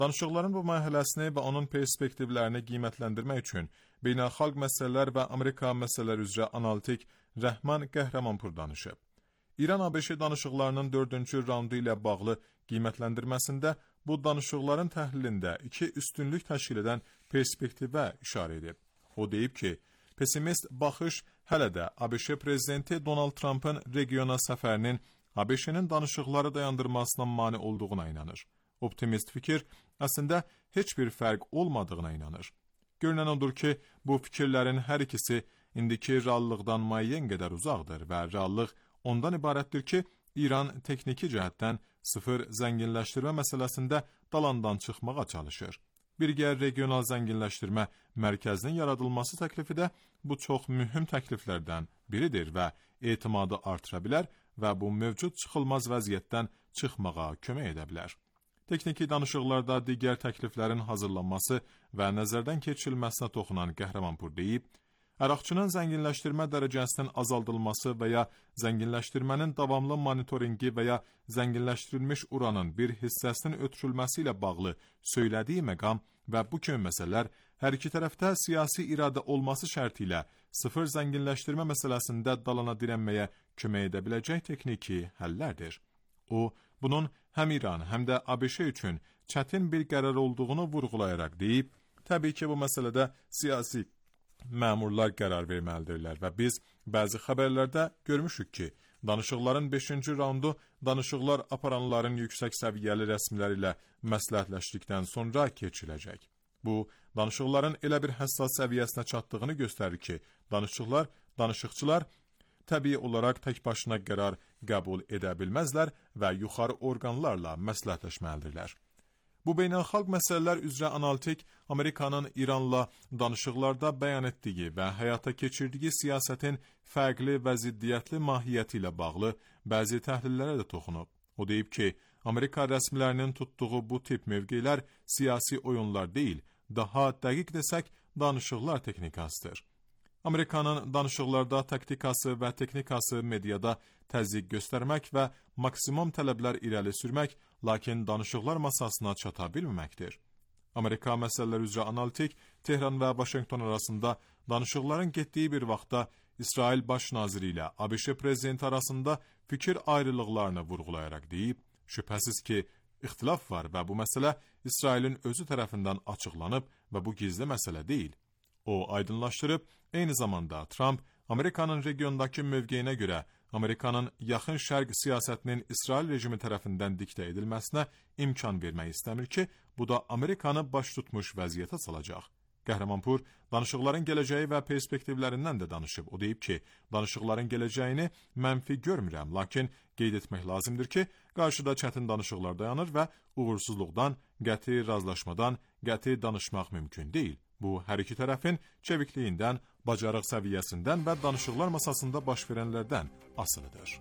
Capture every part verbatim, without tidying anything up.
Danışıqların bu mərhələsini və onun perspektivlərini qiymətləndirmək üçün Beynəlxalq Məsələlər və Amerika Məsələləri üzrə analitik Rəhman Qəhrəmanpur danışıb. İran-A B Ş danışıqlarının dördüncü raundu ilə bağlı qiymətləndirməsində bu danışıqların təhlilində iki üstünlük təşkil edən perspektivə işarə edib. O deyib ki, pessimist baxış hələ də A B Ş prezidenti Donald Trump'ın regiona səfərinin A B Ş-nin danışıqları dayandırmasına mane olduğuna inanır. Optimist fikir əslində heç bir fərq olmadığına inanır. Görünən odur ki, bu fikirlərin hər ikisi indiki reallıqdan müəyyən qədər uzaqdır və reallıq ondan ibarətdir ki, İran texniki cəhətdən sıfır zənginləşdirmə məsələsində dalandan çıxmağa çalışır. Birgə regional zənginləşdirmə mərkəzinin yaradılması təklifi də bu çox mühüm təkliflərdən biridir və etimadı artıra bilər və bu mövcud çıxılmaz vəziyyətdən çıxmağa kömək edə bilər. Texniki danışıqlarda digər təkliflərin hazırlanması və nəzərdən keçirilməsinə toxunan Qəhrəmanpur deyib, Əraqçının zənginləşdirmə dərəcəsinin azaldılması və ya zənginləşdirmənin davamlı monitoringi və ya zənginləşdirilmiş uranın bir hissəsinin ötürülməsi ilə bağlı söylədiyi məqam və bu kimi məsələlər hər iki tərəfdə siyasi iradə olması şərti ilə sıfır zənginləşdirmə məsələsində dalana dirənməyə kömək edə biləcək texniki həllərdir. O, bunun həm İran, həm də A B Ş üçün çətin bir qərar olduğunu vurğulayaraq deyib, təbii ki, bu məsələdə siyasi məmurlar qərar verməlidirlər və biz bəzi xəbərlərdə görmüşük ki, danışıqların beşinci raundu danışıqlar aparanların yüksək səviyyəli rəsmiləri ilə məsləhətləşdikdən sonra keçiləcək. Bu, danışıqların elə bir həssas səviyyəsinə çatdığını göstərir ki, danışıqlar, danışıqçılar təbii olaraq tək başına qərar qəbul edə bilməzlər və yuxarı orqanlarla məsləhətləşməlidirlər. Bu beynəlxalq məsələlər üzrə analitik Amerikanın İranla danışıqlarda bəyan etdiyi və həyata keçirdiyi siyasətin fərqli və ziddiyyətli mahiyyəti ilə bağlı bəzi təhlillərə də toxunub. O deyib ki, Amerika rəsmilərinin tutduğu bu tip mövqelər siyasi oyunlar deyil, daha dəqiq desək danışıqlar texnikasıdır. Amerikanın danışıqlarda taktikası və texnikası mediada təzyiq göstərmək və maksimum tələblər irəli sürmək, lakin danışıqlar masasına çata bilməməkdir. Amerika məsələləri üzrə analitik Tehran və Vaşinqton arasında danışıqların getdiyi bir vaxtda İsrail baş naziri ilə A B Ş prezidenti arasında fikir ayrılıqlarını vurğulayaraq deyib, şübhəsiz ki, ixtilaf var və bu məsələ İsrailin özü tərəfindən açıqlanıb və bu gizli məsələ deyil. O aydınlaşdırıb, eyni zamanda Trump, Amerikanın regiondakı mövqeyinə görə Amerikanın yaxın şərq siyasətinin İsrail rejimi tərəfindən diktə edilməsinə imkan vermək istəmir ki, bu da Amerikanı baş tutmuş vəziyyətə salacaq. Qəhrəmanpur, danışıqların gələcəyi və perspektivlərindən də danışıb. O deyib ki, danışıqların gələcəyini mənfi görmürəm, lakin qeyd etmək lazımdır ki, qarşıda çətin danışıqlar dayanır və uğursuzluqdan, qəti razılaşmadan, qəti danışmaq mümkün deyil. Bu, hər iki tərəfin çevikliyindən, bacarıq səviyyəsindən və danışıqlar masasında baş verənlərdən asılıdır.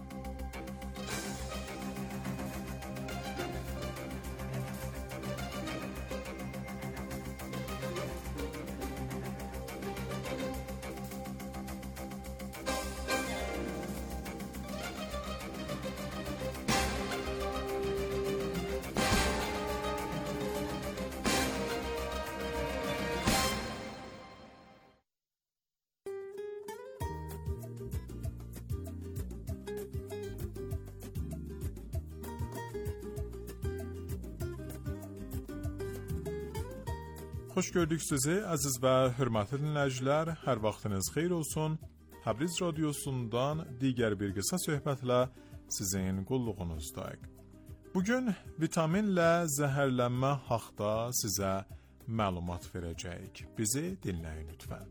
Xoş gördük sizi, əziz və hörmətli dinləyicilər, hər vaxtınız xeyir olsun. Təbriz radiosundan digər bir qısa söhbətlə sizin qulluğunuzdayıq. Bugün vitaminlə zəhərlənmə haqda sizə məlumat verəcəyik. Bizi dinləyin lütfən.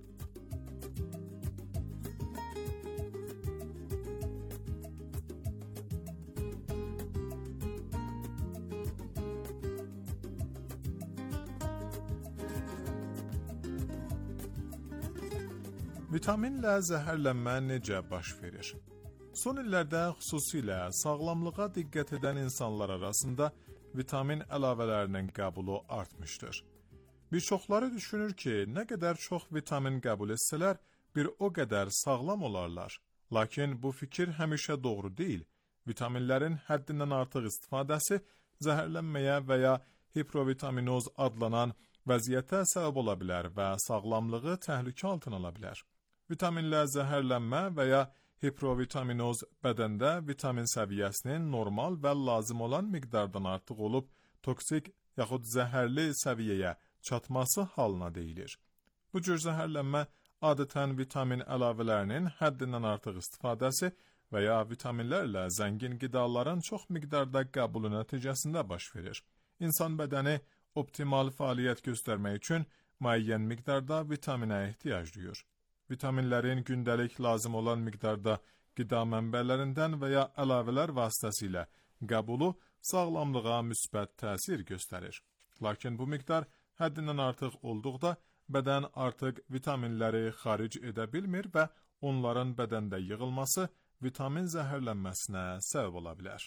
Vitaminlə zəhərlənmə necə baş verir? Son illərdə xüsusilə sağlamlığa diqqət edən insanlar arasında vitamin əlavələrinin qəbulu artmışdır. Bir çoxları düşünür ki, nə qədər çox vitamin qəbul etsələr, bir o qədər sağlam olarlar. Lakin bu fikir həmişə doğru deyil. Vitaminlərin həddindən artıq istifadəsi zəhərlənməyə və ya hiprovitaminnoz adlanan vəziyyətə səbəb ola bilər və sağlamlığı təhlükə altına ala bilər. Vitaminlə zəhərlənmə və ya hiprovitaminnoz bədəndə vitamin səviyyəsinin normal və lazım olan miqdardan artıq olub, toksik yaxud zəhərli səviyyəyə çatması halına deyilir. Bu cür zəhərlənmə adətən vitamin əlavələrinin həddindən artıq istifadəsi və ya vitaminlərlə zəngin qidaların çox miqdarda qəbulu nəticəsində baş verir. İnsan bədəni optimal fəaliyyət göstərmək üçün müəyyən miqdarda vitaminə ehtiyac duyur. Vitaminlərin gündəlik lazım olan miqdarda qida mənbələrindən və ya əlavələr vasitəsilə qəbulu sağlamlığa müsbət təsir göstərir. Lakin bu miqdar həddindən artıq olduqda bədən artıq vitaminləri xaric edə bilmir və onların bədəndə yığılması vitamin zəhərlənməsinə səbəb ola bilər.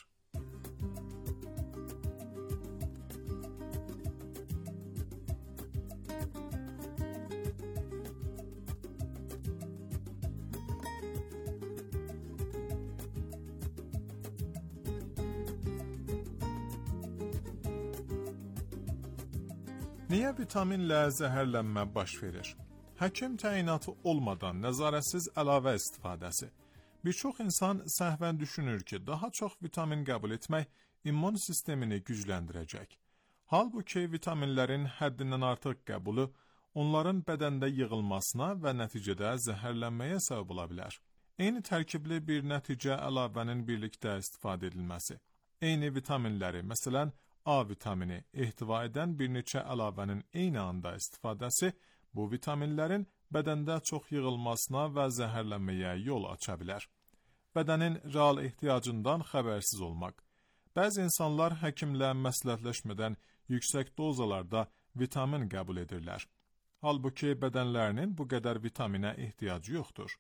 Niyə vitaminlə zəhərlənmə baş verir? Həkim təyinatı olmadan nəzarətsiz əlavə istifadəsi. Bir çox insan səhvən düşünür ki, daha çox vitamin qəbul etmək immun sistemini gücləndirəcək. Halbuki vitaminlərin həddindən artıq qəbulu onların bədəndə yığılmasına və nəticədə zəhərlənməyə səbəb ola bilər. Eyni tərkibli bir nəticə əlavənin birlikdə istifadə edilməsi. Eyni vitaminləri, məsələn, A vitamini ehtiva edən bir neçə əlavənin eyni anda istifadəsi bu vitaminlərin bədəndə çox yığılmasına və zəhərlənməyə yol aça bilər. Bədənin real ehtiyacından xəbərsiz olmaq. Bəzi insanlar həkimlə məsləhətləşmədən yüksək dozalarda vitamin qəbul edirlər. Halbuki bədənlərinin bu qədər vitaminə ehtiyacı yoxdur.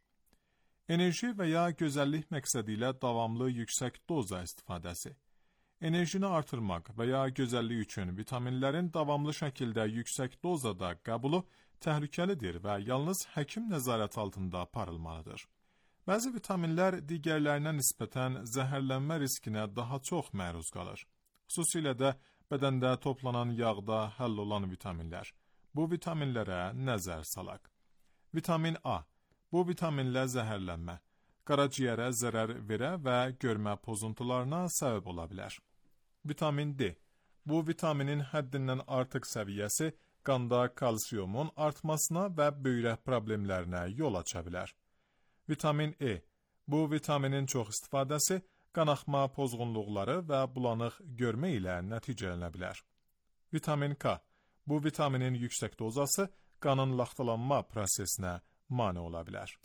Enerji və ya gözəllik məqsədi ilə davamlı yüksək doza istifadəsi. Enerjini artırmaq və ya gözəllik üçün vitaminlərin davamlı şəkildə yüksək dozada qəbulu təhlükəlidir və yalnız həkim nəzarət altında aparılmalıdır. Bəzi vitaminlər digərlərinə nisbətən zəhərlənmə riskinə daha çox məruz qalır. Xüsusilə də bədəndə toplanan yağda həll olan vitaminlər. Bu vitaminlərə nəzər salaq. Vitamin A. Bu vitaminlə zəhərlənmə. Qaraciyərə zərər verə və görmə pozuntularına səbəb ola bilər. Vitamin D. Bu vitaminin həddindən artıq səviyyəsi qanda kalsiumun artmasına və böyrək problemlərinə yol aça bilər. Vitamin E. Bu vitaminin çox istifadəsi qanaxma pozğunluqları və bulanıq görmə ilə nəticələnə bilər. Vitamin K. Bu vitaminin yüksək dozası qanın laxtalanma prosesinə mane ola bilər.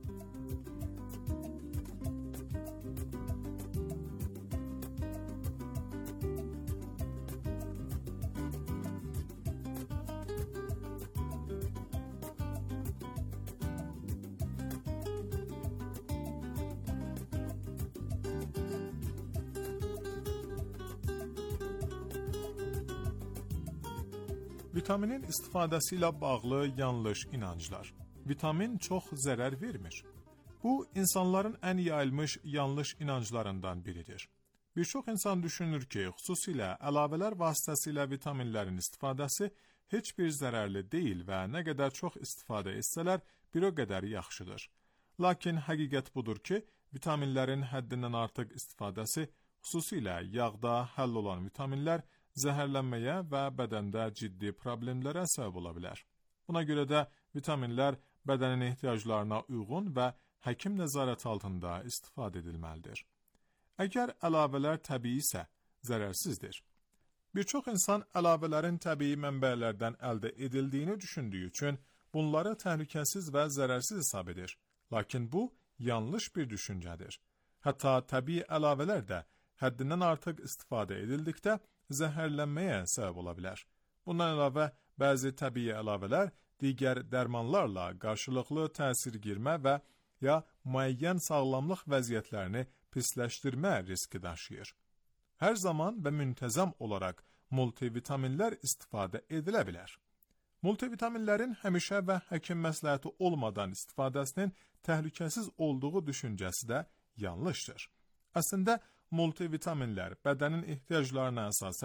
Vitaminin istifadəsi ilə bağlı yanlış inanclar. Vitamin çox zərər vermir. Bu, insanların ən yayılmış yanlış inanclarından biridir. Bir çox insan düşünür ki, xüsusilə əlavələr vasitəsilə vitaminlərin istifadəsi heç bir zərərli deyil və nə qədər çox istifadə etsələr, bir o qədər yaxşıdır. Lakin həqiqət budur ki, vitaminlərin həddindən artıq istifadəsi, xüsusilə yağda həll olan vitaminlər, zəhərlənməyə və bədəndə ciddi problemlərə səbəb ola bilər. Buna görə də vitaminlər bədənin ehtiyaclarına uyğun və həkim nəzarət altında istifadə edilməlidir. Əgər əlavələr təbii isə, zərərsizdir. Bir çox insan əlavələrin təbii mənbələrdən əldə edildiyini düşündüyü üçün bunları təhlükəsiz və zərərsiz hesab edir. Lakin bu, yanlış bir düşüncədir. Hətta təbii əlavələr də həddindən artıq istifadə edildikdə zəhərlənməyə səbəb ola bilər. Bundan əlavə, bəzi təbii əlavələr digər dərmanlarla qarşılıqlı təsir girmə və ya müəyyən sağlamlıq vəziyyətlərini pisləşdirmə riski daşıyır. Hər zaman və müntəzəm olaraq multivitaminlər istifadə edilə bilər. Multivitaminlərin həmişə və həkim məsləhəti olmadan istifadəsinin təhlükəsiz olduğu düşüncəsi də yanlışdır. Əslində, multivitaminlər bədənin ehtiyaclarına əsasən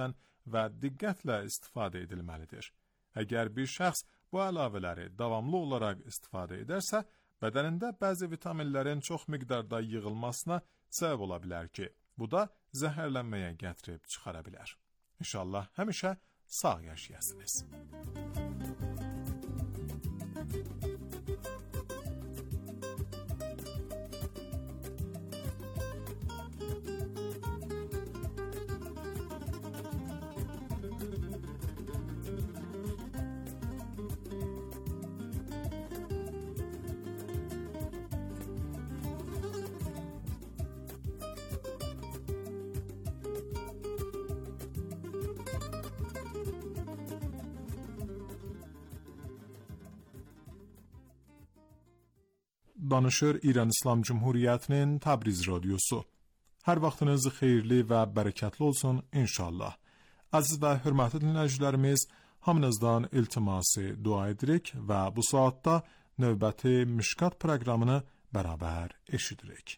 və diqqətlə istifadə edilməlidir. Əgər bir şəxs bu əlavələri davamlı olaraq istifadə edərsə, bədənində bəzi vitaminlərin çox miqdarda yığılmasına səbəb ola bilər ki, bu da zəhərlənməyə gətirib çıxara bilər. İnşallah həmişə sağ yaşayasınız. Danışır İran İslam Cumhuriyyətinin Təbriz radiosu. Hər vaxtınız xeyirli və bərəkətli olsun inşallah. Əziz və hörmətli dinləyicilərimiz, hamınızdan iltiması dua edirik və bu saatda növbəti Mişkat proqramını bərabər eşidirik.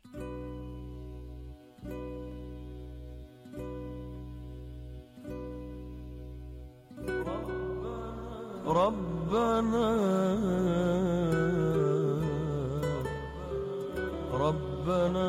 Rabbana ربنا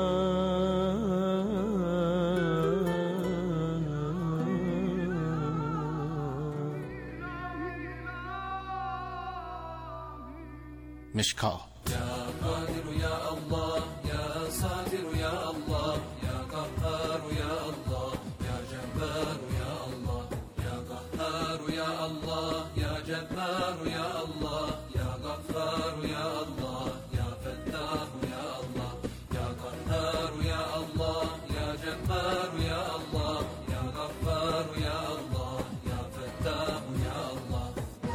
مشكاة يا قادر يا الله يا صادر يا الله يا قهار يا الله يا جبار يا الله يا قهار يا الله يا جبار يا الله يا غفار يا الله يا فتاح يا الله يا قهار يا الله يا جبار يا الله يا غفار يا الله يا فتاح يا الله.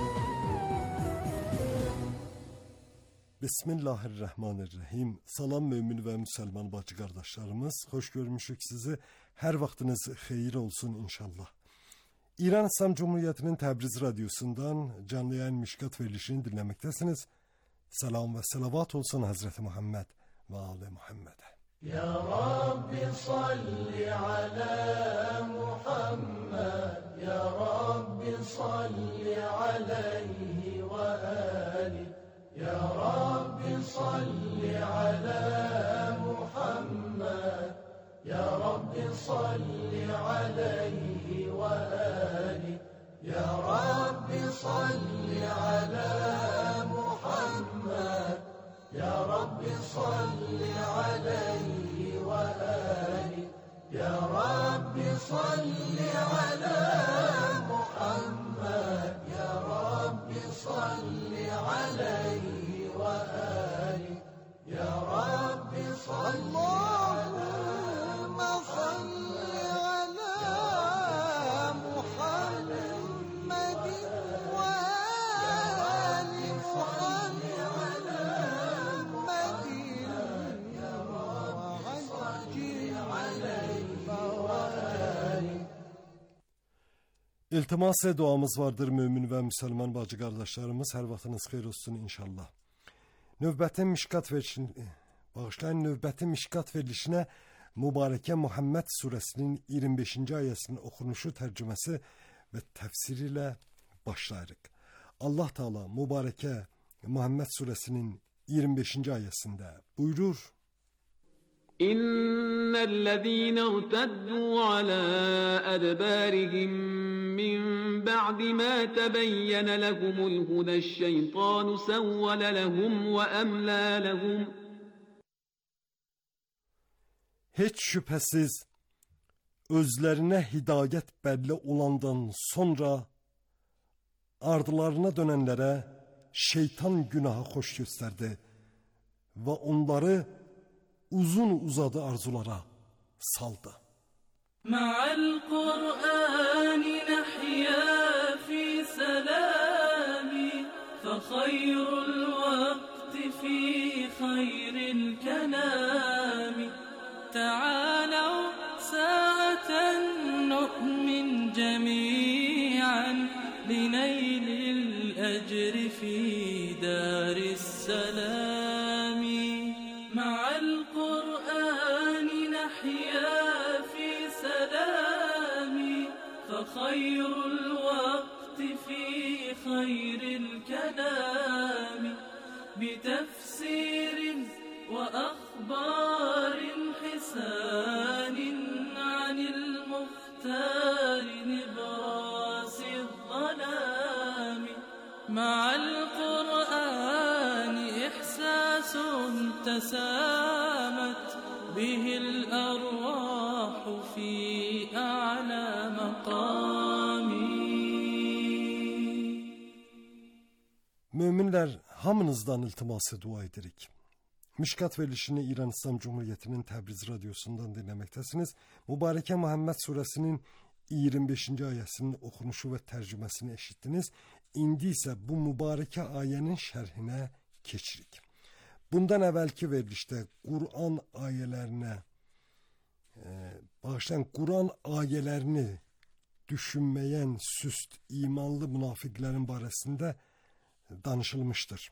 Bismillahirrahmanirrahim. Salam mömin və müsəlman bacı qardaşlarımız. Xoş görmüşük sizi. Hər vaxtınız xeyir olsun inşallah. İran İslam Cumhuriyyətinin Təbriz radiosundan canlı yayın Mişkat verilişini dinləməkdəsiniz. Salam və salavat olsun Hazreti Muhammed və Ali Muhammed'e. Ya Rabbi salli ala Muhammed, Ya Rabbi salli alayhi ve ali. Ya Rabbi salli ala Muhammed, Ya Rabbi salli alayhi ve ali. Ya Rabbi salli ala Muhammed, Ya Rabbi salli alayhi ve ali. Ya Rabbi salli ala Muhammed, Ya Rabbi salli alayhi ve ali. Ya Rabbi salli Allahümme salli ala Muhammedin ve ali Muhammed İltimas duamız vardır mümin və müsəlman bacı qardaşlarımız. Hər vaxtınız xeyir olsun inşallah. Növbəti Mişkat verilişini, bağışlayın, növbəti Mişkat verilişinə Mübarəkə Muhammed surəsinin iyirmi beşinci ayəsinin oxunuşu, tərcüməsi və təfsiri ilə başlayırıq. Allah Teala Mübarəkə Muhammed surəsinin iyirmi beşinci ayəsində buyurur: إن الذين ارتدوا على أدبارهم من بعد ما تبين لهم الهدى الشيطان سول لهم وأملى لهم. Heç şübhəsiz özlərinə hidayət bəlli olandan sonra ardılarına dönənlərə şeytan günahı xoş göstərdi və onları uzun uzadı arzulara saldı. Ma'al Kur'an nahya fi salami fa khayrul waqti fi khayril kalami. Ta'alaw sa'atan nu'min jami'an linaylil ajri fi daris salami. Ma'al Kur'an nahya fi salami fa مع القرآن إحساس تسامت به الأرواح في أعلى مقام. Müminler, hamınızdan iltiması dua edirik. Mişkat verilişini İran İslam Cumhuriyeti'nin Təbriz Radyosu'ndan dinlemektesiniz. Mübareke Muhammed Suresinin yirmi beşinci ayesinin okunuşu ve tercümesini eşittiniz. İndi ise bu mübareke ayenin şerhine keçirik. Bundan evvelki verilişte Kur'an ayelerine e, bağışlayan Kur'an ayelerini düşünmeyen süst imanlı münafıkların baresinde danışılmıştır.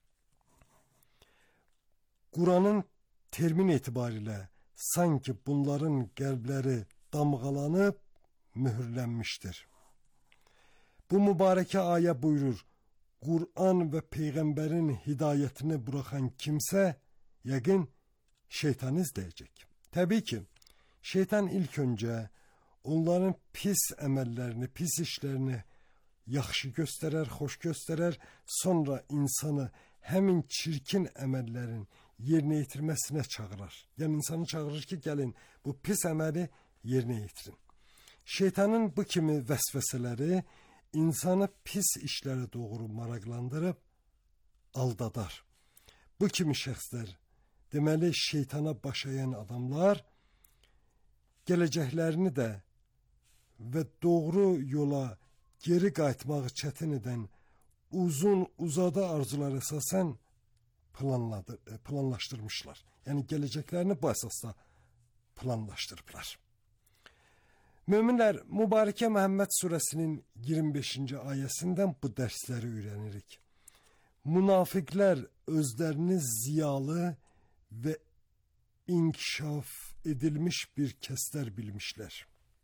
Kur'an'ın termin itibariyle sanki bunların kalpleri damgalanıp mühürlenmiştir. Bu mübareke aya buyurur, Kur'an ve peygamberin hidayetini bırakan kimse yakın şeytan izleyecek. Tabii ki şeytan ilk önce onların pis emellerini, pis işlerini yaxşı gösterer, hoş gösterer, sonra insanı hemin çirkin emellerin yerine yetirmesine çağırır. Yani insanı çağırır ki gelin bu pis emeli yerine yetirin. Şeytanın bu kimi vesveseleri insanı pis işlere doğru maraklandırıp aldadar. Bu kimi şəxslər, deməli şeytana başayan adamlar gələcəklərini də ve doğru yola geri qayıtmağı çətin edən uzun uzadı arzular esasen planladı, planlaştırmışlar. Yani geleceklerini bu esasla planlaştırıplar. Müminler, Mübareke Muhammed Suresinin yirmi beşinci ayesinden bu dersleri öğrenirik. Münafıklar özlerini ziyalı ve inkişaf edilmiş bir kesler bilmişler.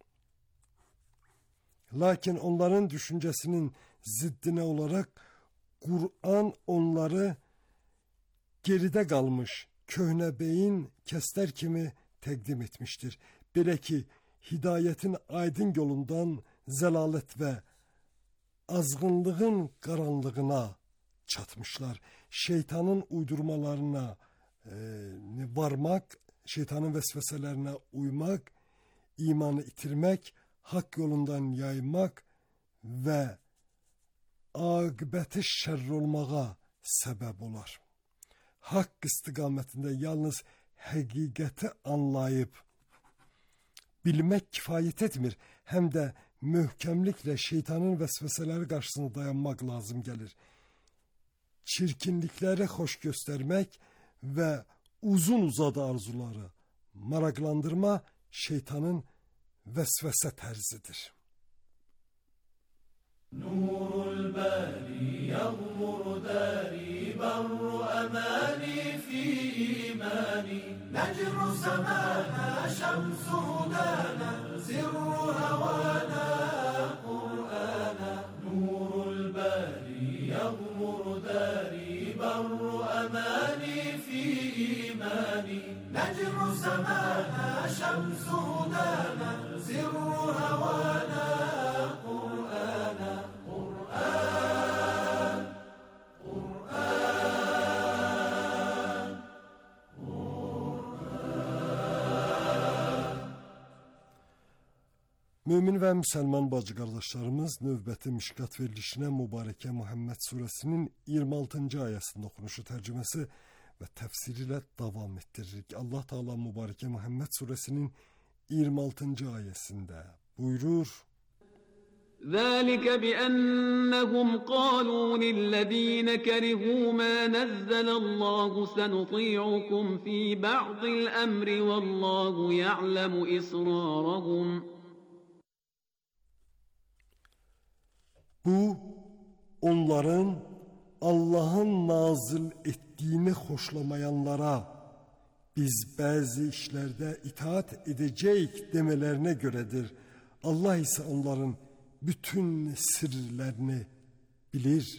Lakin onların düşüncesinin ziddine olarak Kur'an onları geride kalmış köhne beyin kesler kimi təqdim etmiştir. Belə ki, hidayetin aydın yolundan zelalet ve azgınlığın karanlığına çatmışlar. Şeytanın uydurmalarına e, varmak, şeytanın vesveselerine uymak, imanı itirmek, hak yolundan yaymak ve akıbeti şerr olmağa sebep olar. Hak istiqamətində yalnız həqiqəti anlayıb bilmək kifayət etmir. Həm də möhkəmliklə şeytanın vəsvəsələri qarşısında dayanmaq lazım gəlir. Çirkinlikləri xoş göstərmək və uzun uzadı arzuları maraqlandırma şeytanın vəsvəsə tərzidir. Nurul bari yağmur dari barru amani fi imani necru semana şemsu hudana sirru havana Kur'ana Nurul bari yağmur dari barru amani fi imani necru semana şemsu hudana sirru havana Kur'ana Mümin ve Müslüman bacı kardeşlerimiz növbəti mişkat verilişine Mübareke Muhammed Suresinin yirmi altıncı ayesinin okunuşu tercümesi ve tefsiriyle devam ettiririk. Allah Teala Mübareke Muhammed Suresinin yirmi altıncı ayesinde buyurur: ذلك بأنهم قالوا للذين كرهوا ما نزل الله سنطيعكم في بعض الأمر والله يعلم إسرارهم. Bu onların Allah'ın nazil ettiğini hoşlamayanlara biz bazı işlerde itaat edecek demelerine göredir. Allah ise onların bütün sırlarını bilir.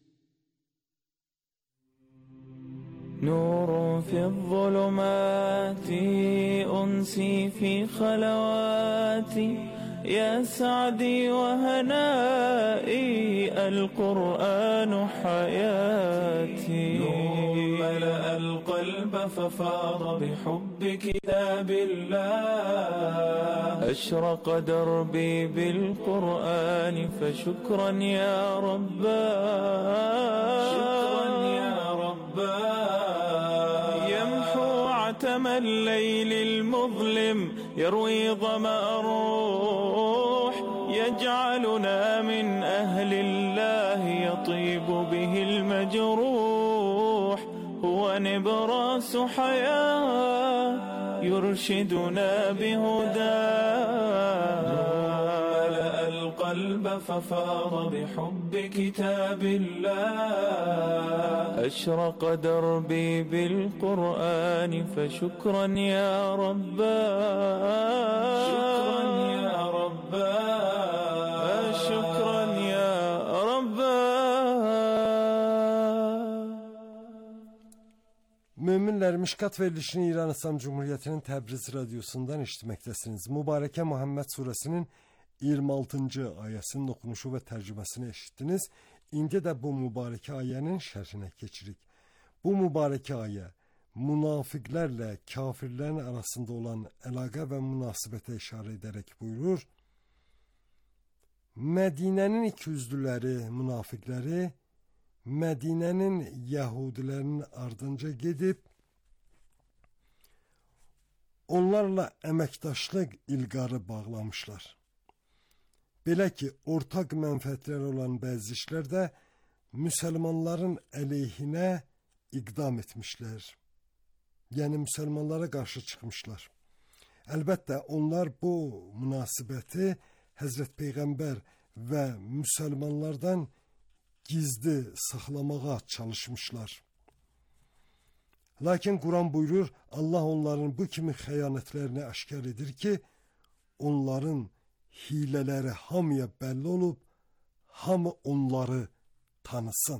نور في الظلمات أنسي في خلواتي يا سعدي وهنائي القرآن حياتي. نور ملأ القلب ففاض بحب كتاب الله. أشرق دربي بالقرآن فشكرا يا رباه. شكرا يا رباه. يمحو عتم الليل المظلم يروي ظمأ الروح. يجعلنا من أهل الله يطيب به المجروح. هو نبراس حياة يرشدنا بهداه. ملأ القلب ففاض بحب كتاب الله. أشرق دربي بالقرآن فشكرا يا رباه. شكرا يا رباه. شكرا يا رباه. Müminler Mişkat verilişini İran İslam Cumhuriyeti'nin Təbriz radyosundan eşitmektesiniz. Mübareke Muhammed suresinin iyirmi altıncı ayesinin okunuşu ve tercümesini eşittiniz. İndi de bu mübareke ayenin şerhine geçirik. Bu mübareke aye münafıklarla kafirlerin arasında olan əlaqə ve münasibete işare ederek buyurur. Medine'nin ikiyüzlüleri, münafıkları Medine'nin Yahudilerinin ardınca gidip onlarla əməkdaşlıq ilqarı bağlamışlar. Belə ki, ortak mənfəətlər olan bəzi işlərdə Müslümanların əleyhinə iqdam etmişlər. Yəni Müslümanlara qarşı çıxmışlar. Əlbəttə onlar bu münasibəti Həzrət Peyğəmbər və Müslümanlardan gizli saxlamağa çalışmışlar. Lakin Kur'an buyurur, Allah onların bu kimi xəyanətlərini aşkar edir ki, onların hilələri hamıya bəlli olub, hamı onları tanısın.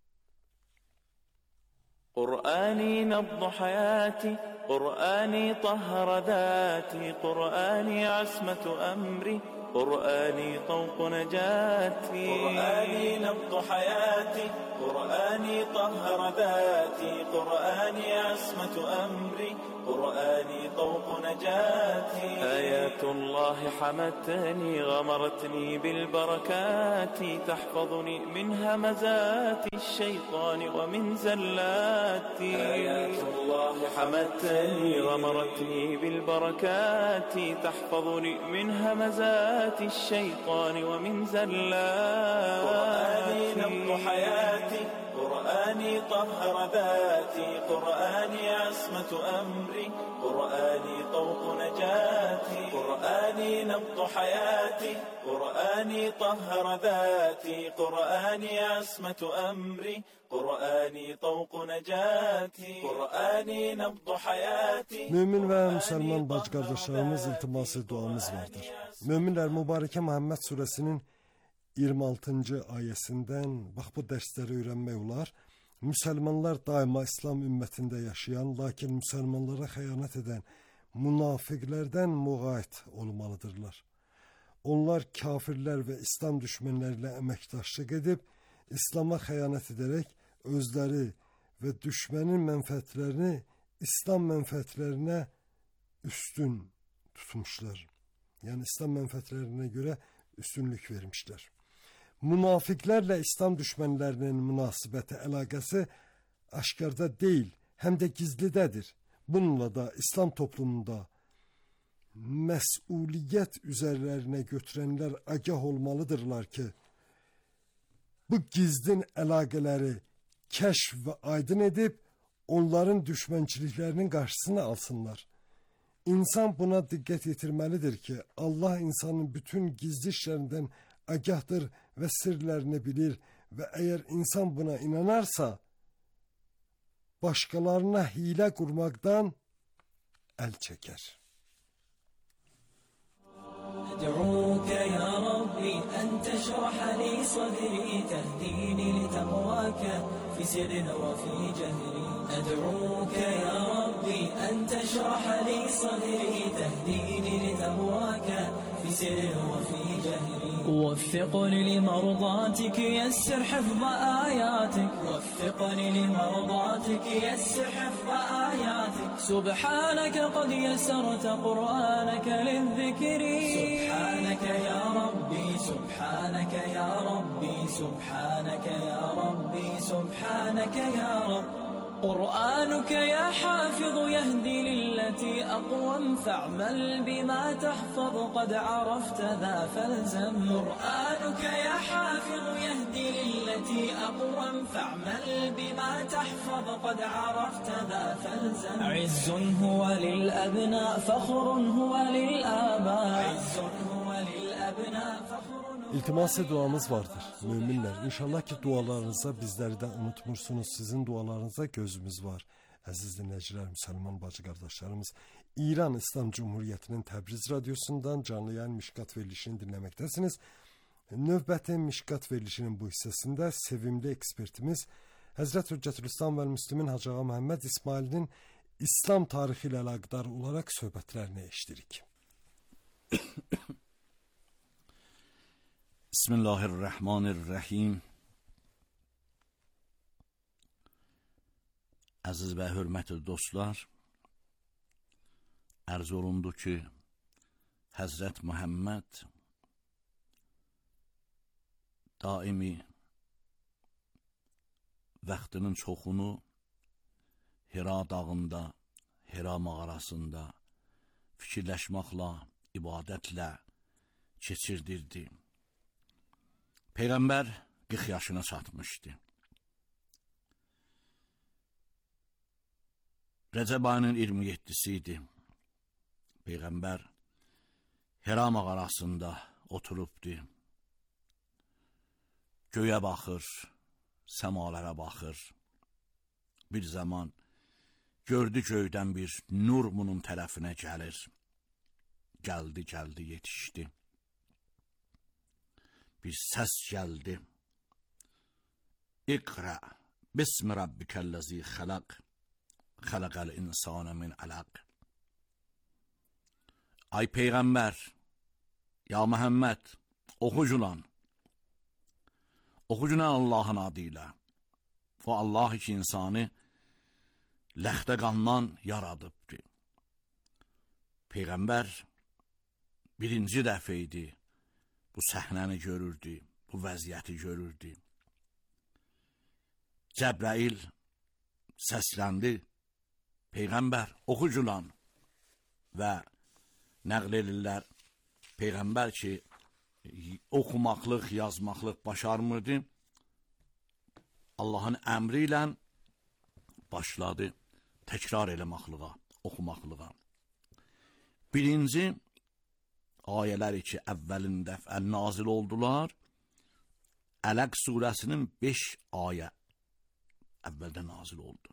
قرآني نبض حياتي قرآني طهر ذاتي قرآني عصمة أمري قرآني طوق نجاتي قرآني نبض حياتي قرآني طهر ذاتي قرآني عصمة أمري قرآني طوق نجاتي آيات الله حمتني غمرتني بالبركات تحفظني من همزات الشيطان ومن زلاتي آيات الله حمتني غمرتني بالبركات تحفظني من همزات الشيطان ومن زلاتي قرآني نبض حياتي قرآني طهر ذاتي قرآني عصمة أمري قرآني طوق نجاتي قرآني نبض حياتي قرآني طهر ذاتي قرآني عصمة أمري قرآني طوق نجاتي قرآني نبض حياتي. Mümin ve Müslüman bacı kardeşlerimiz iltiması duamız vardır. Müminler Mübareke Muhammed suresinin iyirmi altıncı ayesinden bak bu dersleri öğrenmək olar. Müslümanlar daima İslam ümmətində yaşayan, lakin Müslümanlara xəyanət edən münafıqlərdən müğayət olmalıdırlar. Onlar kafirlər və İslam düşmənlərlə əməkdaşlıq edib, İslam'a xəyanət edərək özləri və düşmənin mənfəətlərini İslam mənfəətlərinə üstün tutmuşlar. Yəni İslam mənfəətlərinə görə üstünlük vermişlər. Münafiqlərlə İslam düşmənlərinin münasibəti, əlaqəsi aşkarda deyil, həm də gizlidədir. Bununla da İslam toplumunda məsuliyyət üzərlərinə götürənlər agah olmalıdırlar ki, bu gizlin əlaqələri kəşf və aydın edib, onların düşmənçiliklərinin qarşısını alsınlar. İnsan buna diqqət yetirməlidir ki, Allah insanın bütün gizli işlərindən agahdır və sirlərini bilir və əgər insan buna inanarsa, başqalarına hilə qurmaqdan əl çəkər. أدعوك يا ربي أن تشرح لي صدري تهديني لتقواك في سر وفي جهري أدعوك يا ربي ربي أن تشرح لي صدري تهديني لتهواك في سر وفي جهري وفقني لمرضاتك يسر حفظ آياتك وفقني لمرضاتك يسر حفظ آياتك سبحانك قد يسرت قرآنك للذكر سبحانك يا ربي سبحانك يا ربي سبحانك يا ربي سبحانك يا رب قرآنك يا حافظ يهدي للتي أقوم فاعمل بما تحفظ قد عرفت ذا فالزم قرآنك يا حافظ يهدي للتي أقوم فاعمل بما تحفظ قد عرفت ذا فالزم عز هو للأبناء فخر هو للآباء عز هو للأبناء فخر İltimas duamız vardır müminler. İnşallah ki dualarınıza bizləri də unutmursunuz. Sizin dualarınıza gözümüz var. Əziz dinləyicilər, müsəlman bacı qardaşlarımız, İran İslam Cumhuriyyətinin Təbriz radiosundan canlı yayın Mişkat verilişini dinləməkdəsiniz. Növbəti Mişkat verilişinin bu hissəsində sevimli ekspertimiz Həzrət Hüccətülislam və Müslümin Hacı Ağa Məhəmməd İsmail'in İslam tarixi ilə əlaqədar olaraq söhbətlərini eşidirik. Bismillahirrahmanirrahim. Əziz və hörmətli dostlar, ərz olundu ki, Həzrət Muhammed daimi vaxtının çoxunu Hira dağında, Hira mağarasında fikirləşməklə, ibadətlə keçirdirdi. Peyğəmbər qırx yaşına çatmışdı. Rəcəb ayının iyirmi yeddisi idi. Peyğəmbər Hira mağarasında oturubdu. Göyə baxır, səmalara baxır. Bir zaman gördü göydən bir nur bunun tərəfinə gəlir. Gəldi, gəldi, yetişdi. Bir səs gəldi. İqra, bismi rabbikəl-ləzi xələq, xələqəl insana min ələq. Ay Peyğəmbər, ya Məhəmməd, oxuculan. Oxuculan Allahın adıyla. O Allah ki insanı ləxtə qandan yaradıbdır. Peyğəmbər birinci dəfə idi. Bu səhnəni görürdü, bu vəziyyəti görürdü. Cəbrail səsləndi, Peyğəmbər oxuculan və nəql edirlər, Peyğəmbər ki, oxumaqlıq, yazmaqlıq başarmırdı, Allahın əmri ilə başladı təkrar eləməklığa, oxumaqlığa. Birinci ayələri ki, əvvəlin dəfə nazil oldular, Ələq surəsinin beş ayə əvvəldə nazil oldu.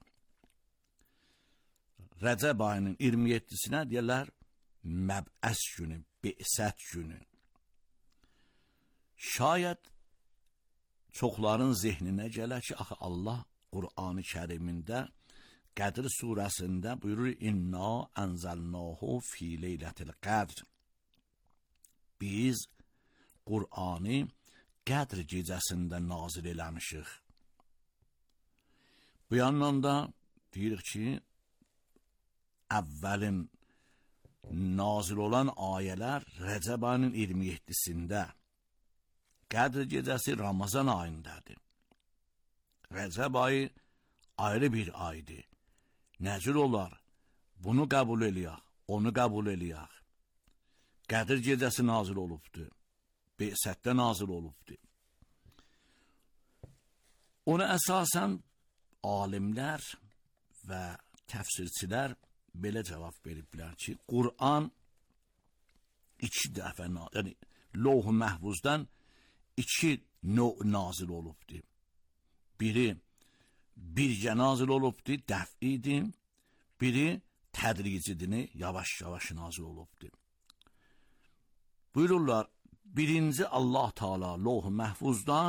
Rəcəb ayının iyirmi yeddisinə deyirlər, məbəs günü, be'sət günü. Şayət çoxların zehninə gələr ki, axı Allah Qur'an-ı Kərimində Qədr surəsində buyurur, İnna ənzəlnahu fi leylətil qədr. Biz Qur'anı Qədr gecəsində nazil eləmişik. Bu yandan da deyirik ki, əvvəlin nazil olan ayələr Rəcəb ayının iyirmi yeddisində, Qədr gecəsi Ramazan ayındadır. Rəcəb ayı ayrı bir aydır. Nəcür olar? Bunu qəbul eləyək, onu qəbul eləyək. Qədir gecəsi nazil olubdur. Be'sətdə nazil olubdur. Ona əsasən alimlər və təfsirçilər belə cavab veriblər ki, Qur'an iki dəfə, yəni Loh-u Məhvuzdan iki növ nazil olubdur. Biri birgə nazil olubdur, dəf'idir. Biri tədricidini yavaş-yavaş nazil olubdur. Buyururlar, birinci Allah Teala Loh-u Məhvuzdan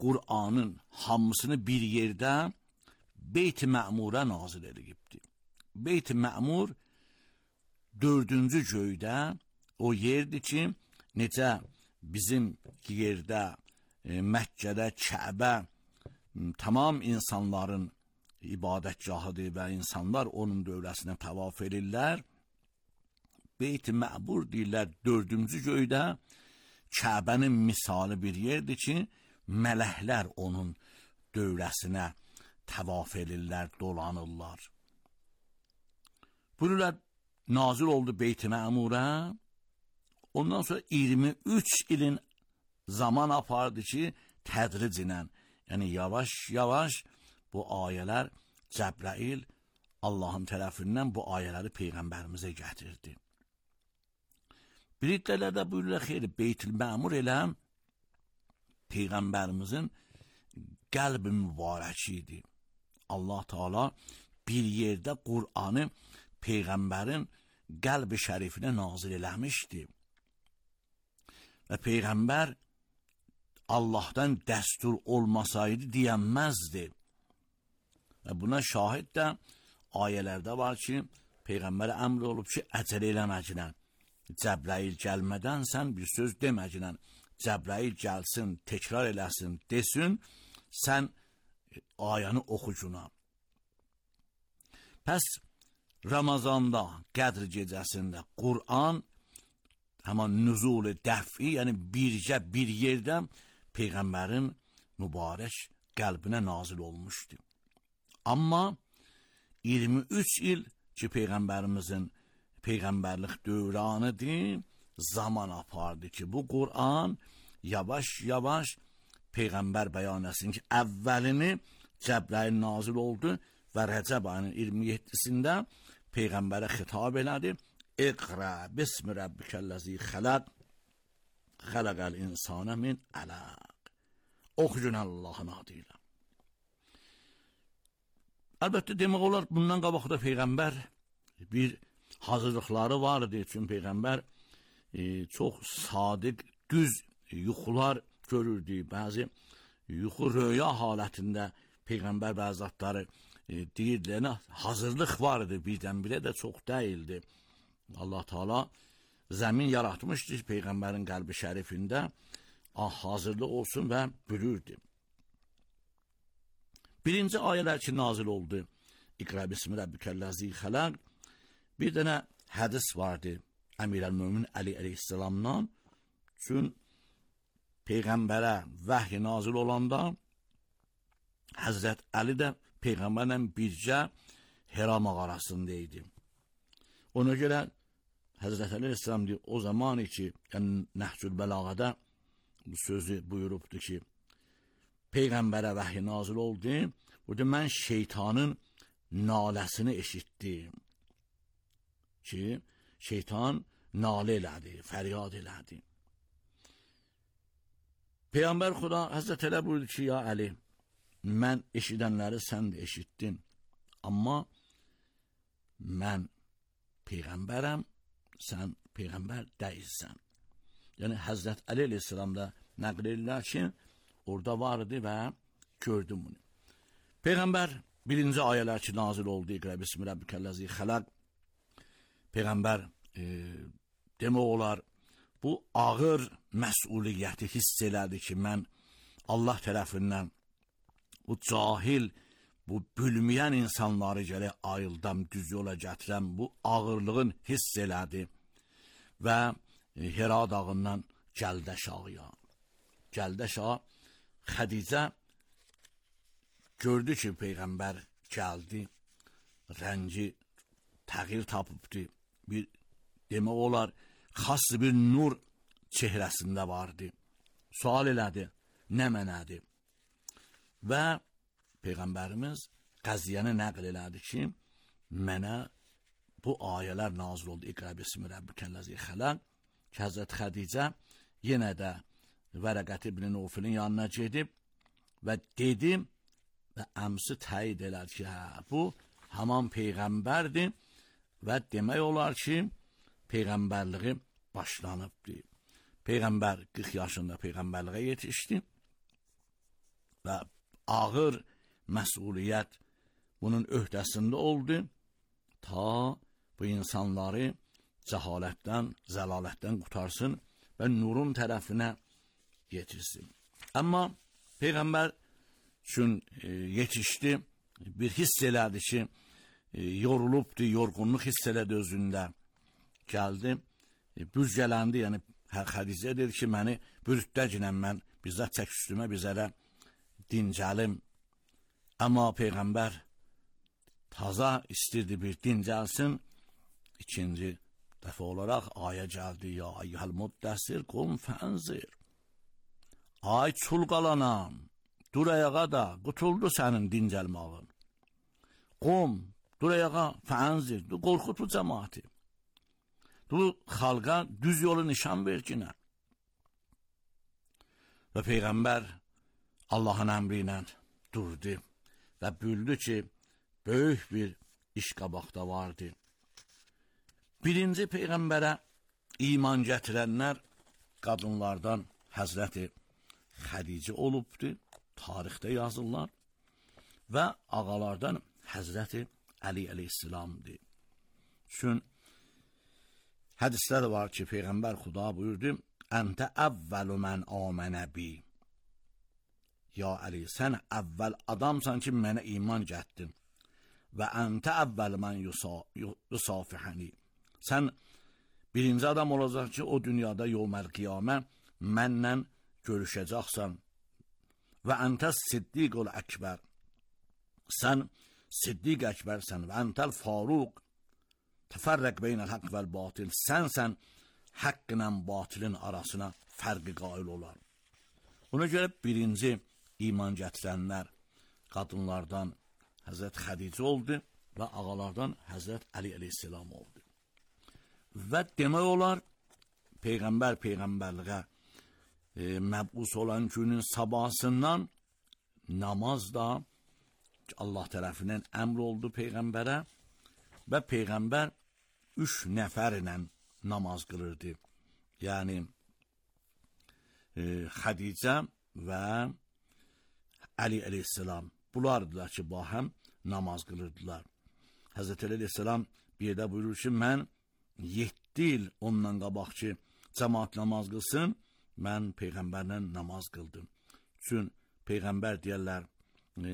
Qur'anın hamısını bir yerdə Beyt-i Məmurə nazil edibdir. Beyt-i Mə'mur dördüncü göydə o yerdir ki, necə bizim yerdə e, Məkkədə Kəbə tamam insanların ibadətgahıdır və insanlar onun dövrəsinə təvaf edirlər. Beyt-i Mə'mur deyirlər dördüncü göydə Kəbənin misalı bir yerdir ki, mələklər onun dövrəsinə təvaf edirlər, dolanırlar. Bunlar nazil oldu Beyt-i Mə'mur'a. Ondan sonra iyirmi üç ilin zaman apardı ki, tədriclə, yəni yavaş-yavaş bu ayələr Cəbrail Allahın tərəfindən bu ayələri Peyğəmbərimizə gətirdi. Biritlərdə buyururlar, xeyli Beyt-i Mə'mur elə Peyğəmbərimizin qəlb-i mübarəki idi. Allah Teala bir yerdə Qur'anı Peyğəmbərin qəlb-i şərifinə nazil eləmişdi. Və Peyğəmbər Allah'tan dəstur olmasaydı deyənməzdi. Və buna şahid də ayələrdə var ki, Peyğəmbərə əmr olub ki, əcələ eləməclə, Cəbrail gəlmədən sən bir söz deməclə, Cəbrail gəlsin, təkrar eləsin, desin, sən ayəni oxucuna. Pəs Ramazanda, Qədr gecəsində Qur'an həman nüzul-i dəf'i, yəni bircə bir yerdə Peyğəmbərin mübarək qəlbinə nazil olmuşdu. Amma iyirmi üç il ki, Peyğəmbərimizin Peyğəmbərlik dövranıdır, zaman apardı ki, bu Qur'an yavaş-yavaş Peyğəmbər bəyan etsin ki, əvvəlini Cəbrail nazil oldu və Rəcəb ayının iyirmi yeddisində Peyğəmbərə xitab elədi. İqra bismi rabbikəl-ləzi xələq xələqəl insana min ələq. Oxuyun Allahın adıyla. Əlbəttə demək olar, bundan qabaqda Peyğəmbər bir hazırlıqları vardı. Çünki Peyğəmbər e, çox sadiq, düz yuxular görürdü. Bəzi yuxu röya halətində Peyğəmbər bəzi zatları e, deyirlər, hazırlıq vardı, birdən-birə də çox deyildi. Allah Teala zəmin yaratmışdı Peyğəmbərin qəlbi şərifində, ah, hazırlıq olsun və bürürdü. Birinci ayələr ki, nazil oldu. İqra bismi rabbikəl-ləzi xələq. Bir dənə hədis vardı Əmirəl-Mömin Əli əleyhissalamdan. Çünki Peyğəmbərə vəhy nazil olanda Həzrət Əli də Peyğəmbərlə bircə Hira mağarasında idi. Ona görə Həzrət Əli əleyhissalam deyir, o zaman ki, yəni Nəhcül Bəlağədə bu sözü buyurubdu ki, Peyğəmbərə vəhy nazil oldu, burada mən şeytanın naləsini eşitdim. Ki, şeytan nalə elədi, fəryad elədi. Peyğəmbər Xuda Həzrət Əli buyurdu ki, ya Əli, mən eşidənləri sən də eşitdin, amma mən Peyğəmbərəm, sən Peyğəmbər deyilsən. Yəni, Həzrət Əli əleyhissalam da nəql edirlər ki, orada vardı və gördüm bunu. Peyğəmbər birinci ayələr ki, nazil oldu, İqra bismi rabbikəl-ləzi xələq. Peyğəmbər e, demək olar, bu ağır məsuliyyəti hiss elədi ki, mən Allah tərəfindən bu cahil, bu bülməyən insanları gələk ayıldam, düz yola gətirəm, bu ağırlığın hiss elədi və e, Hira dağından Gəldə Şahıya. Gəldə Şah Xədicə gördü ki, Peyğəmbər gəldi, rəngi təğyir tapıbdı, bir demək olar, xas bir nur çehrəsində vardı. Sual elədi, nə mənədir? Və Peyğəmbərimiz qəziyyəni nəql elədi ki, mənə bu ayələr nazil oldu. İqra bismi rabbikəl-ləzi xələq. Ki, Həzrət Xədicə yenə də Vərəqət ibn Nufilin yanına gedib və dedim və əmsi təyid elədi ki, hə, bu haman Peyğəmbərdir və demək olar ki, Peyğəmbərliği başlanıbdır. Peyğəmbər qırx yaşında Peyğəmbərliğə yetişdi və ağır məsuliyyət bunun öhdəsində oldu. ta bu insanları cəhalətdən, zəlalətdən qutarsın və nurun tərəfinə yetirsin. Amma Peyğəmbər üçün e, yetişdi, bir hiss elədi ki, e, yorulubdu, yorğunluq hiss elədi özündə. Gəldi, e, bürgələndi, yəni Xədicə dedi ki, məni bürüddəcinəm mən, bizzət çək üstümə, bizərə dincəlim. Amma Peyğəmbər taza istirdi bir dincəlsin. İkinci dəfə olaraq ayə gəldi, ya ayyuhəl muddəssir qum fənzir. Ay çulqalanam, dur ayağa da, qutuldu sənin dincəlmağın. Qum, dur ayağa, fənzir, qorxut bu cəmaati. Bu xalqa düz yolu nişan ver ki, nə? Və Peyğəmbər Allahın əmri ilə durdu və bildi ki, böyük bir iş qabaqda vardı. Birinci Peyğəmbərə iman gətirənlər qadınlardan Həzrəti Xədicə olubdu, tarixdə yazırlar, və ağalardan Həzrəti Əli əleyhissalamdır. Çünki hədislər var ki, Peyğəmbər Xuda buyurdu, Əntə əvvəlu mən amənə bi. Ya Əli, sən əvvəl adamsan ki, mənə iman gətdin. Və əntə əvvəl mən yusafihəni. Sən birinci adam olacaq ki, o dünyada yevməl qiyamə mənlə görüşəcəksən. Və əntə siddiqul əkbər. Sən siddiq əkbərsən. Və əntəl faruq. Təfərrəq beynəl haqq vəl batil. Sənsən haqqla batilin arasına fərqi qail olan. Ona görə birinci iman gətirənlər qadınlardan Həzrət Xədicə oldu və ağalardan Həzrət Əli əleyhissalam oldu. Və demək olar, Peyğəmbər Peyğəmbərliğə e, məbus olan günün sabahsından namaz da Allah tərəfindən əmr oldu Peyğəmbərə və Peyğəmbər üç nəfər ilə namaz qılırdı. Yəni e, Xədicə və Əli əleyhissalam. Bunlardılar ki, bahəm namaz qılırdılar. Həzrət Əli əleyhissalam bir yerdə buyurur ki, mən yeddi il ondan qabaq ki, cəmaat namaz qılsın, mən Peyğəmbərlə namaz qıldım. Çünki Peyğəmbər deyərlər, e,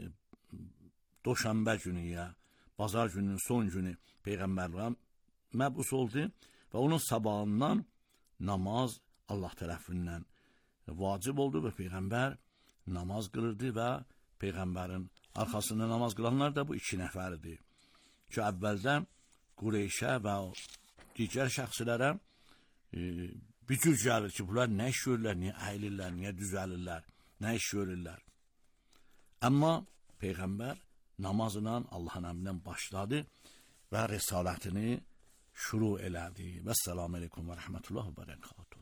Doşanbə günü ya, bazar gününün son günü Peyğəmbərliyə məbus oldu və onun sabahından namaz Allah tərəfindən vacib oldu və Peyğəmbər namaz qılırdı və Peyğəmbərin arxasında namaz qılanlar da bu iki nəfərdir. Ki, əvvəldə Qureyşə və digər şəxslərə e, bir cür gəlir ki, bunlar nə iş görürlər, niyə əyilirlər, niyə düzəlirlər, nə iş görürlər. Amma Peyğəmbər namazla Allahın əmrindən başladı və risalətini şuru elədi. Vəssalamu aleykum və rəhmətullah və bərəkatuhu.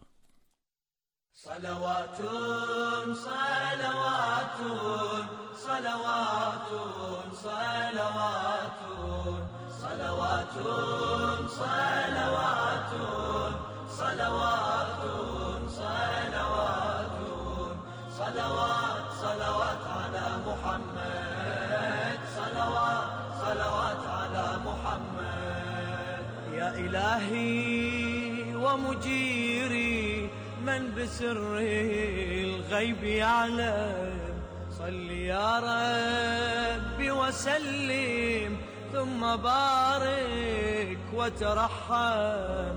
Salavatun, salavatun, salavatun, salavatun, salavatun, salavatun, salavatun, salavatun, salavat, salavat ala Muhammed, salavat, salavat ala Muhammed. Ya ilahi wa mujiri من بسر الغيب يعلم صل يا ربي وسلم ثم بارك وترحم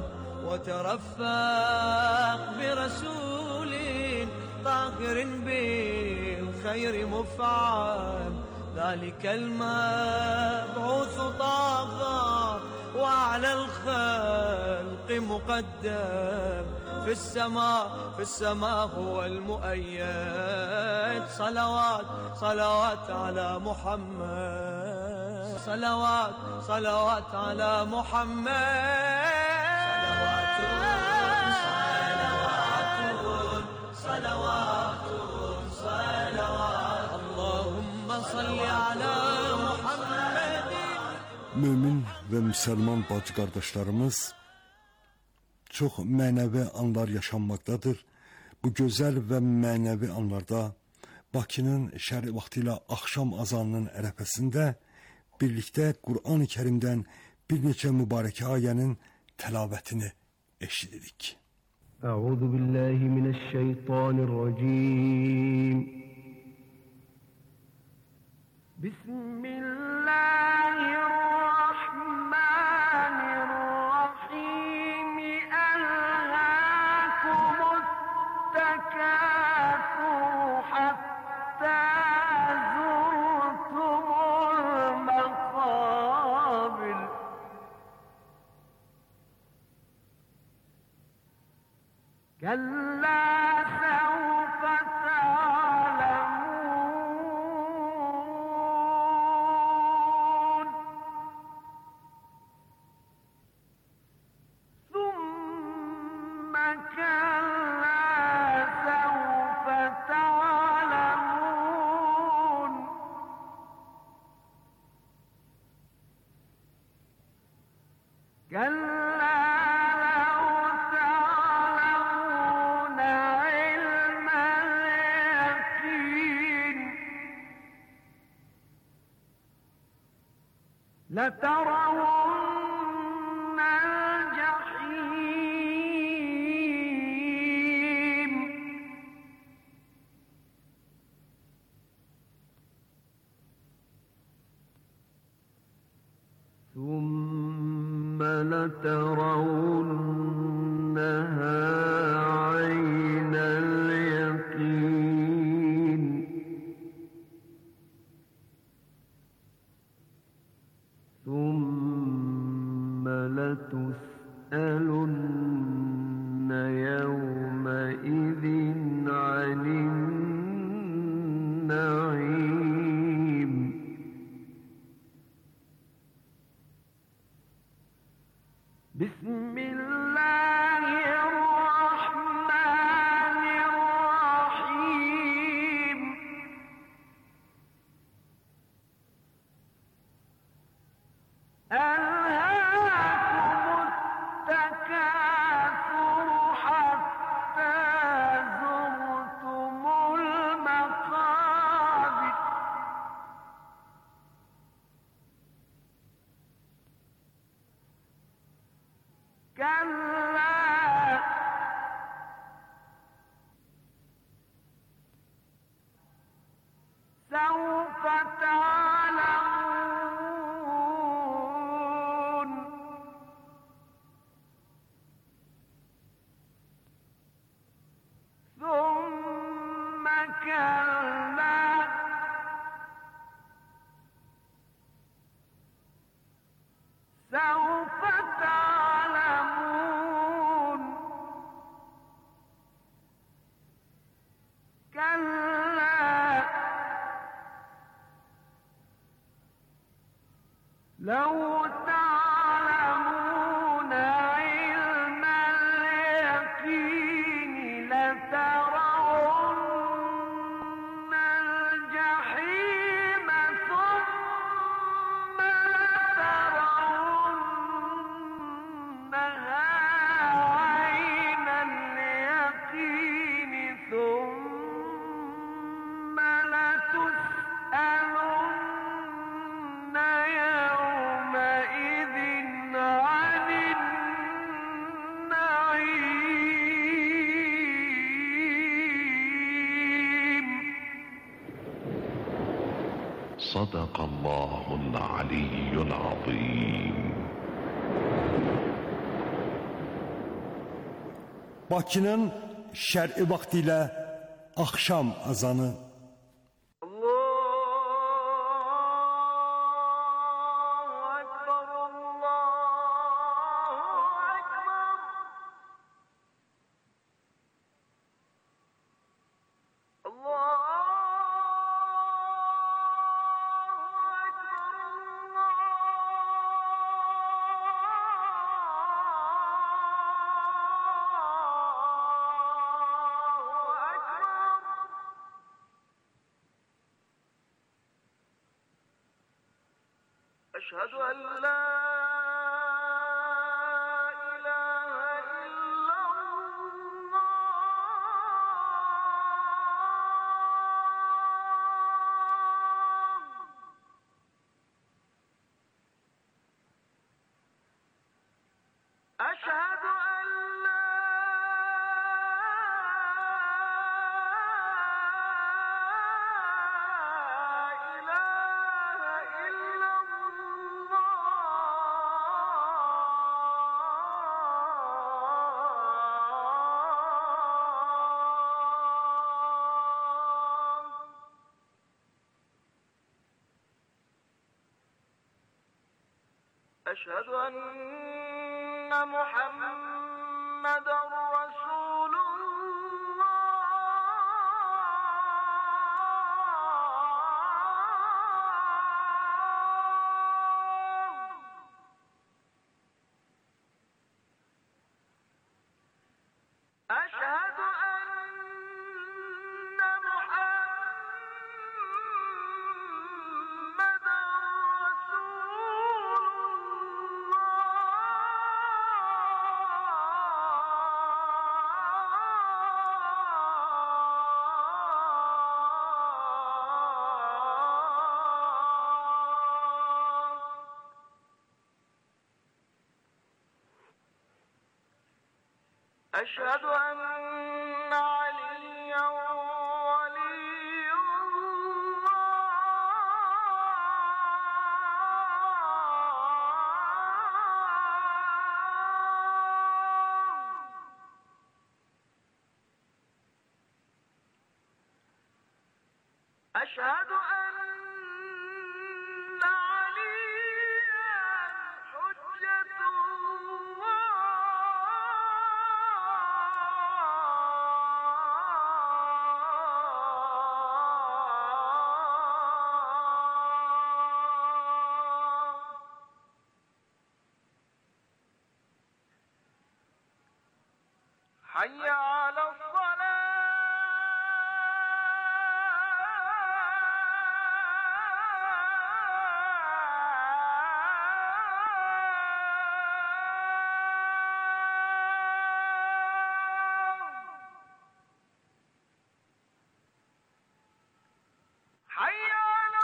وترفق برسول طاهر بالخير مفعم ذلك المبعوث طاغى وعلى الخلق مقدم في السماء في السماء هو المؤيد صلوات صلوات على محمد صلوات صلوات على محمد صلوات صلوات صلوات اللهم صل على محمد. Mömin və müsəlman bacı qardaşlarımız, çox mənəvi anlar yaşanmaqdadır. Bu gözəl və mənəvi anlarda Bakının şəri vaxtı ilə axşam azanının ərəfəsində birlikdə Qur'an-ı Kərimdən bir neçə mübarək ayənin təlavətini eşidirik. Əuzu billahi mineşşeytanirracim. Bismillahirrahmanirrahim. Elhâkumustekâthur hattâ zurtumul makâbir. كلا سوف تعلمون ثم كلا سوف تعلمون كلا لترون الجحيم ثم لترونها عين اليقين ثم لتسألن يومئذ عن النعيم بسم الله الرحمن الرحيم ألهاكم التكاثر حتى زرتم المقابر كلا سوف تعلمون ثم كلا سوف تعلمون كلا لو تعلمون علم اليقين لترون الجحيم ثم لترونها عين اليقين ثم لتسألن يومئذ عن النعيم. صدق الله العلي العظيم. Bakının şər'i vaxtı ilə axşam azanı. أشهد أن لا إله إلا الله أشهد أن محمدا رسول أشهد أن محمدا رسول الله أشهد أن عليا ولي الله أشهد أن عليا حجة حي على حي على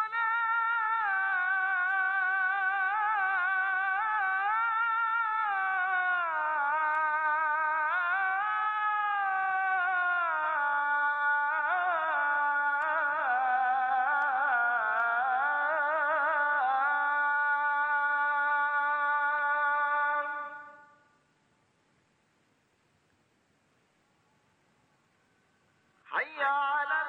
حي على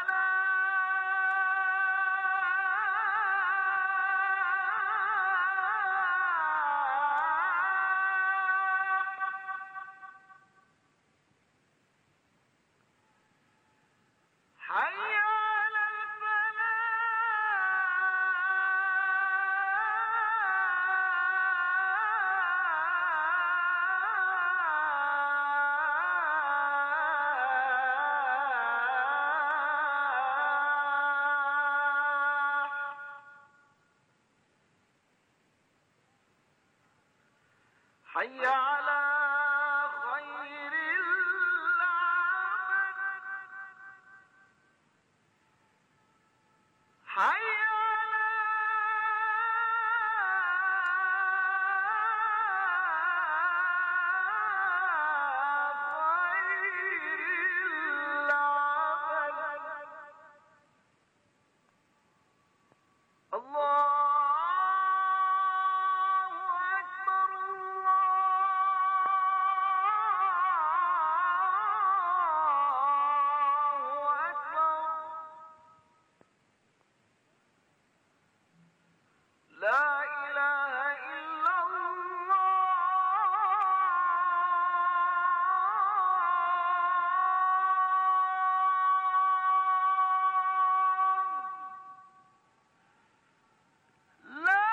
حي على حي على خير العمل حي على خير العمل الله لا إله إلا الله لا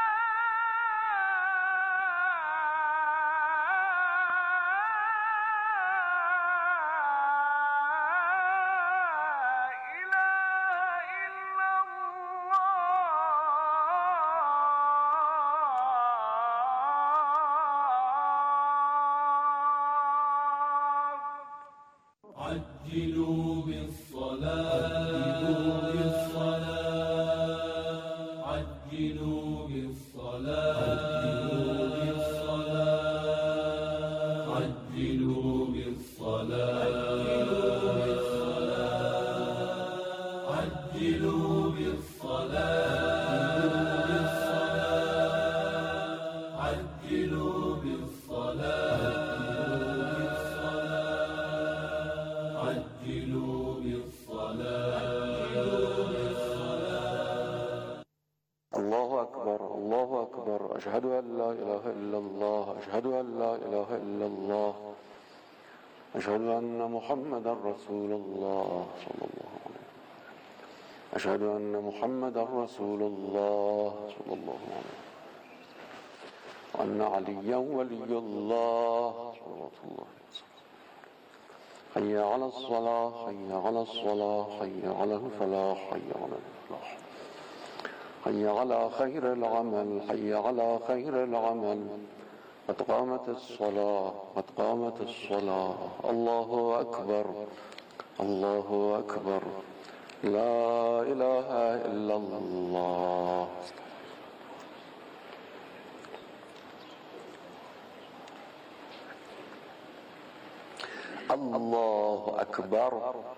عجلوا بالصلاة عجلوا بالصلاة عجلوا بالصلاة عجلوا بالصلاة عجلوا بالصلاة عجلوا بالصلاة الله أكبر الله أكبر أشهد أن لا إله إلا الله أشهد أن لا إله إلا الله أشهد أن محمدا رسول الله صلى الله عليه وسلم أشهد أن محمدا رسول الله صلى الله عليه وسلم وأن عليا ولي الله صلى الله عليه وسلم حي على الصلاة حي على الصلاة حي على الفلاح حي على الفلاح حي على خير العمل حي على خير العمل قد قامت الصلاة قد قامت الصلاة الله أكبر الله أكبر لا إله إلا الله الله أكبر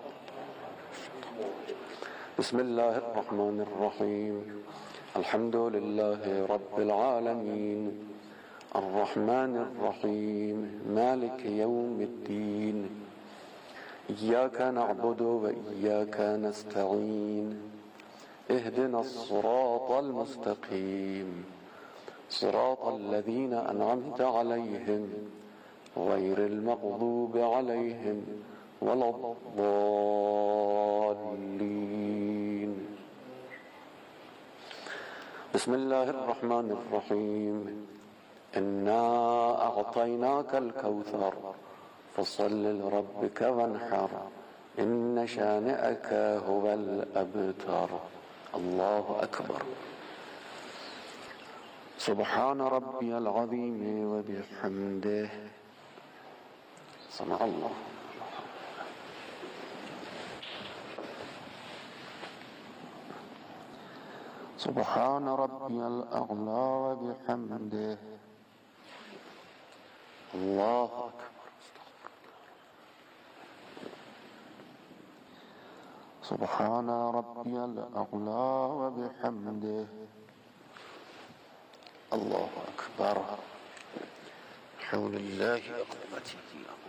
بسم الله الرحمن الرحيم الحمد لله رب العالمين الرحمن الرحيم مالك يوم الدين إياك نعبد وإياك نستعين اهدنا الصراط المستقيم صراط الذين أنعمت عليهم غير المغضوب عليهم ولا الضالين بسم الله الرحمن الرحيم إنا أعطيناك الكوثر فصل لربك وانحر إن شانئك هو الأبتر الله أكبر سبحان ربي العظيم وبحمده سمع الله سبحان ربي الأعلى وبحمده الله أكبر سبحان ربي الأعلى وبحمده الله أكبر حول الله وقوته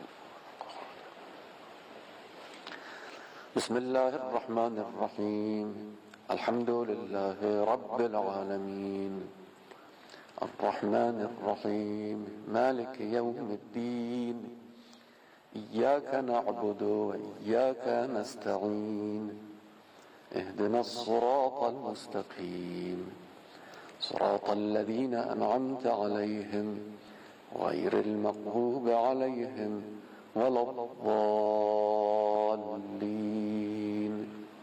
بسم الله الرحمن الرحيم الحمد لله رب العالمين الرحمن الرحيم مالك يوم الدين إياك نعبد وإياك نستعين اهدنا الصراط المستقيم صراط الذين أنعمت عليهم غير المغضوب عليهم ولا الضالين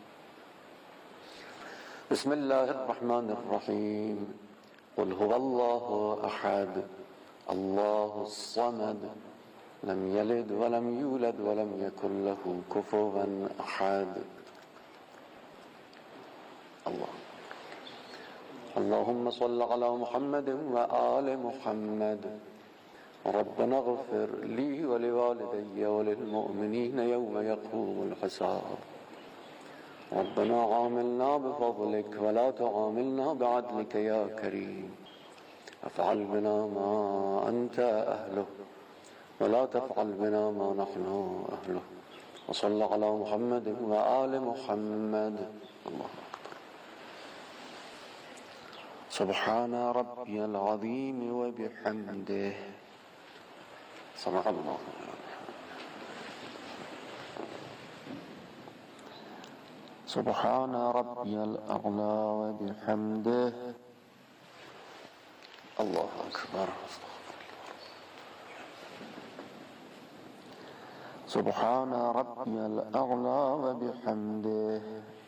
بسم الله الرحمن الرحيم قل هو الله أحد الله الصمد لم يلد ولم يولد ولم يكن له كفوا أحد الله اللهم صل على محمد وآل محمد ربنا اغفر لي ولوالدي وللمؤمنين يوم يقوم الحساب ربنا عاملنا بفضلك ولا تعاملنا بعدلك يا كريم افعل بنا ما أنت أهله ولا تفعل بنا ما نحن أهله وصل على محمد وآل محمد الله أكبر سبحان ربي العظيم وبحمده سمع الله سبحان ربي الأعلى وبحمده الله أكبر سبحان ربي الأعلى وبحمده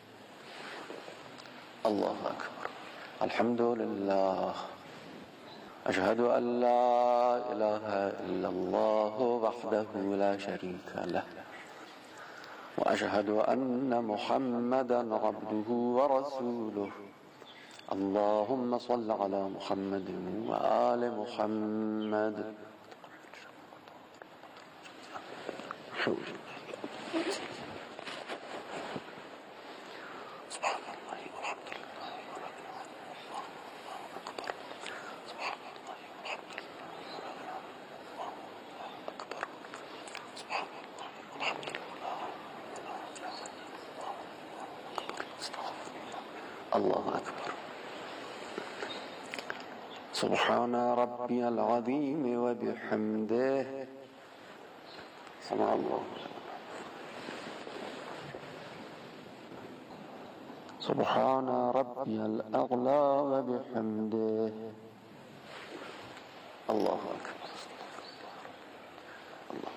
الله أكبر الحمد لله أشهد أن لا إله إلا الله وحده لا شريك له وأشهد أن محمدا عبده ورسوله اللهم صل على محمد وآل محمد سبحان الله والحمد لله ولا إله إلا الله أكبر سبحان الله والحمد لله الله أكبر سبحان الله والحمد لله الله أكبر سبحان ربي العظيم وبحمده سمع الله سبحان ربي الأعلى وبحمده الله أكبر الله.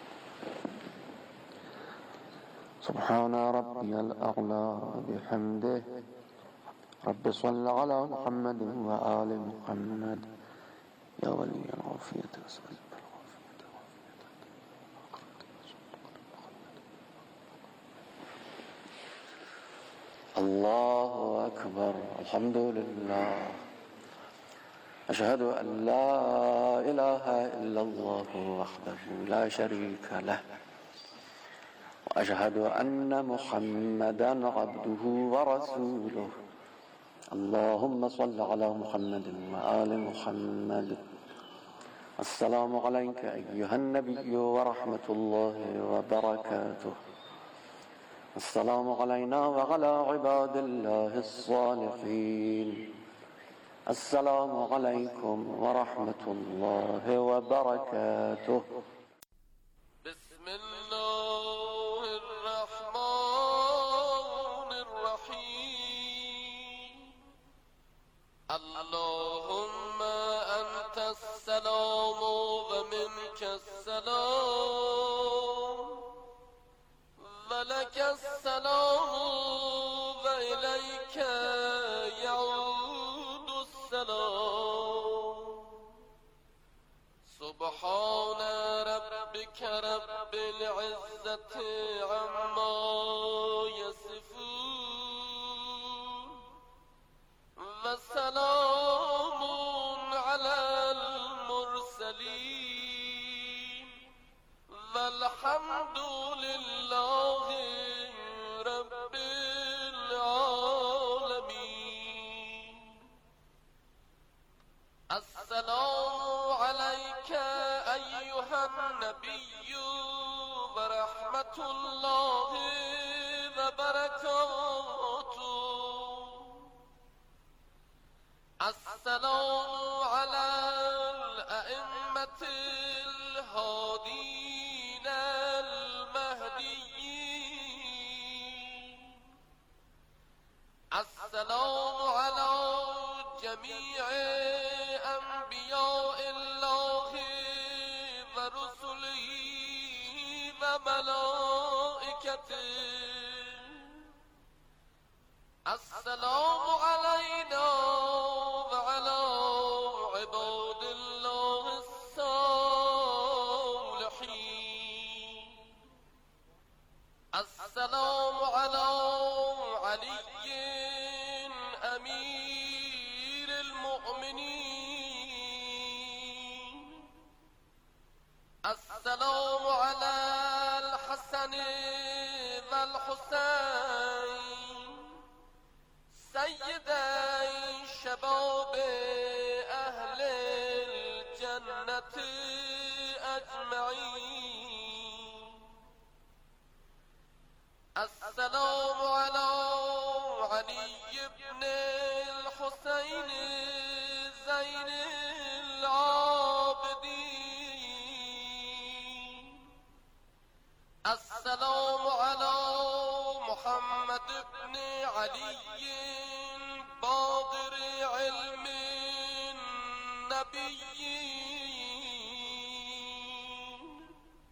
سبحان ربي الأعلى وبحمده رب صل على محمد وآل محمد يا ولي العافية أسأل الله أكبر الحمد لله أشهد أن لا إله إلا الله وحده لا شريك له وأشهد أن محمدا عبده ورسوله اللهم صل على محمد وآل محمد السلام عليك أيها النبي ورحمة الله وبركاته السلام علينا وعلى عباد الله الصالحين السلام عليكم ورحمة الله وبركاته بسم الله الرحمن الرحيم اللهم أنت السلام ومنك السلام ولك السلام وإليك يعود السلام سبحان ربك رب العزة عما يصفون وسلام على المرسلين والحمد لله رب العالمين السلام عليك أيها النبي ورحمة الله وبركاته السلام على الأئمة الهادين المهديين السلام على جميع أنبياء الله ورسله وملائكته السلام علينا وعلى عباد الله الصالحين السلام على علي أمير المؤمنين السلام على الحسن والحسين سيدي شباب أهل الجنة أجمعين السلام على علي بن الحسين زين العابدين السلام على محمد بن علي باقر علم النبيين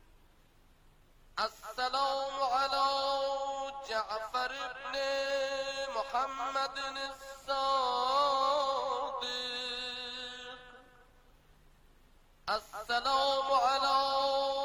السلام على جعفر بن محمد الصادق السلام على